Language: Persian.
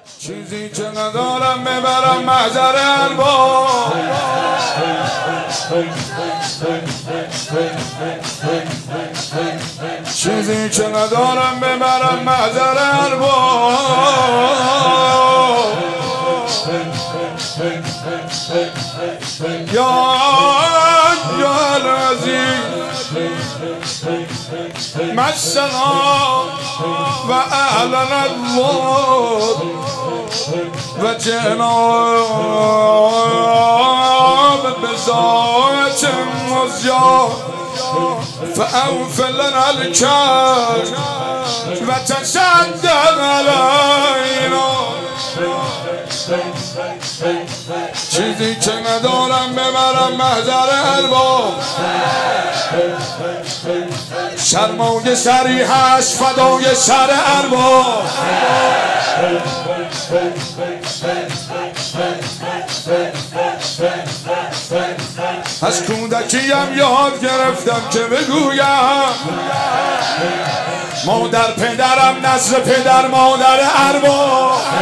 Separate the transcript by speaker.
Speaker 1: چیزی که ندارم ببرم محضر ارباب، چیزی که ندارم ببرم محضر ارباب. یا العزیز مسنا و اعلن الله و جناب بزاعت مزیا فاوفر لنا الکر و تصدق علینا. چیزی که ندارم ببرم محضر ارباب، سرمایه سری هست فدای سر ارباب. از کودکیم یاد گرفتم که بگویم مادر پدرم نزد پدر مادر ارباب.